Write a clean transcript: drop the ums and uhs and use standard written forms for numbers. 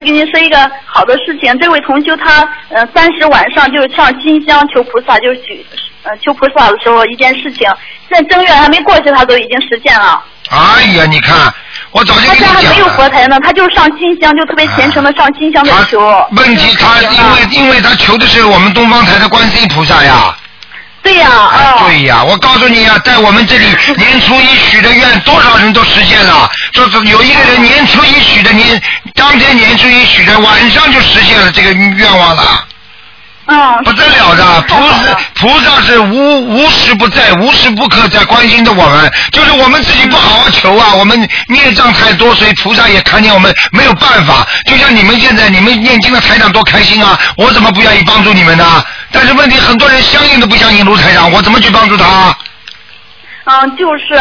跟您说一个好的事情。这位同修他30晚上就是上金香求菩萨，就是求菩萨的时候一件事情，现在正月还没过去，他都已经实现了。哎呀，你看，我早就跟你讲了。 他家还没有佛台呢，他就上金香，就特别虔诚的上金香的求。 问题他因为他求的是我们东方台的观世音菩萨呀。 对呀， 对呀，我告诉你啊，在我们这里年初一许的愿，多少人都实现了。就是有一个人年初一许的当天年初一许的，晚上就实现了这个愿望了。不得了的，菩萨是无时不在，无时不刻在关心着我们，就是我们自己不好好求啊，我们孽障太多，所以菩萨也看见我们没有办法。就像你们现在你们念经的台长多开心啊，我怎么不愿意帮助你们呢？但是问题很多人相信都不相信卢台长，我怎么去帮助他？ 就是